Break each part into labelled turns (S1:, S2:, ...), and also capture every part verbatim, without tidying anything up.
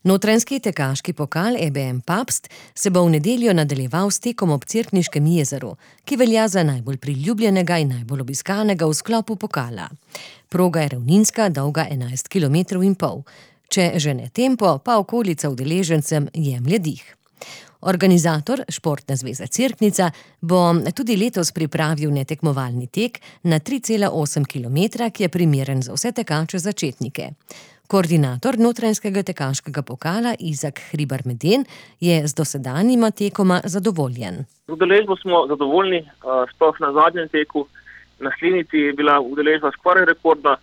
S1: Notranjski tekaški pokal E B M Pabst se bo v nedeljo nadaljeval s tekom ob Cerkniškem jezeru, ki velja za najbolj priljubljenega in najbolj obiskanega v sklopu pokala. Proga je ravninska, dolga enajst kilometrov in pol. Če žene tempo, pa okolica udeležencem jemlje dih. Organizator, Športna zveza Cerknica, bo tudi letos pripravil netekmovalni tek na tri cela osem kilometra, ki je primeren za vse tekače začetnike. Koordinator Notranjskega tekaškega pokala Izak Hribar Meden je z dosedanjima tekoma zadovoljen.
S2: Z udeležbo smo zadovoljni, sploh na zadnjem teku. Na Slinici je bila udeležba skoraj rekordna,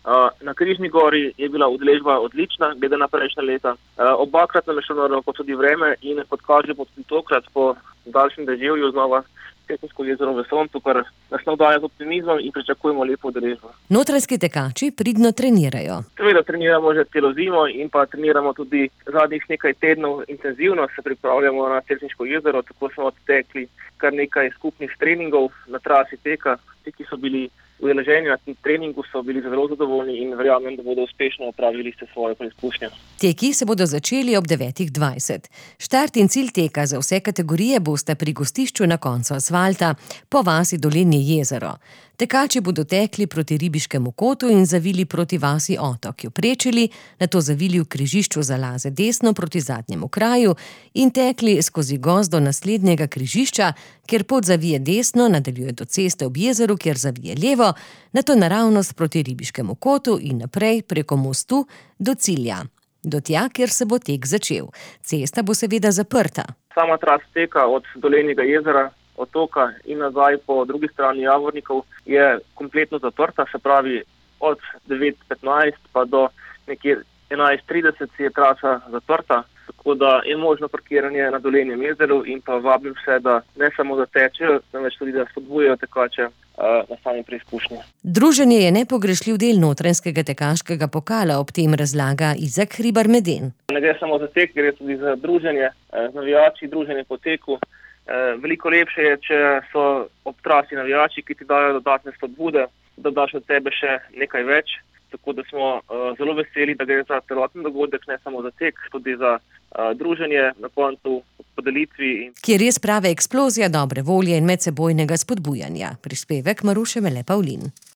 S2: na Križni gori je bila udeležba odlična, glede na prejšnja leta. Obakrat nam je šlo na roko tudi vreme in kot kaže tudi tokrat po daljšem deževju znova Cerkniško jezero v soncu, kar nas navdaja z optimizmom in pričakujemo lepo udeležbo.
S1: Notranjski tekači pridno trenirajo.
S2: Seveda treniramo že celo zimo in pa treniramo tudi zadnjih nekaj tednov intenzivno, se pripravljamo na Cerkniško jezero, tako smo odtekli kar nekaj skupnih treningov na trasi teka. Ti, ki so bili udeleženi na tem treningu, so bili zelo zadovoljni in verjamem, da bodo uspešno opravili ste svojo preizkušnjo.
S1: Teki se bodo začeli ob devetih dvajset. Štart in cilj teka za vse kategorije bosta pri gostišču na koncu asfalta po vasi Dolenje jezero. Tekači bodo tekli proti Ribiškemu kotu in zavili proti vasi Otok, jo prečili, nato zavili v križišču za Laze desno proti zadnjemu kraju in tekli skozi gozd do naslednjega križišča, kjer pot zavije desno, nadaljuje do ceste ob jezeru, kjer zavije levo, nato naravnost proti Ribiškemu kotu in naprej preko mostu do cilja. Do tja, kjer se bo tek začel. Cesta bo seveda zaprta.
S2: Sama trasa teka od Dolenjega jezera, Otoka in nazaj po drugi strani Javornikov je kompletno zaprta, se pravi od devet petnajst pa do nekje enajst trideset je trasa zaprta, tako da je možno parkiranje na Dolenjem jezeru in pa vabim vse, da ne samo da tečejo, temveč tudi da spodbujajo tekače na sami preizkušnji.
S1: Druženje je nepogrešljiv del Notranjskega tekaškega pokala, ob tem razlaga Izak Hribar Meden.
S2: Ne gre samo za tek, gre tudi za druženje z navijači, druženje po teku. Veliko lepše je, če so ob trasi navijači, ki ti dajo dodatne spodbude, da daš od tebe še nekaj več. Tako da smo uh, zelo veseli, da gre za celoten dogodek, ne samo za tek, tudi za uh, druženje na koncu podelitvi.
S1: Ki je res prava eksplozija dobre volje in medsebojnega spodbujanja. Prispevek Maruše Mele Pavlin.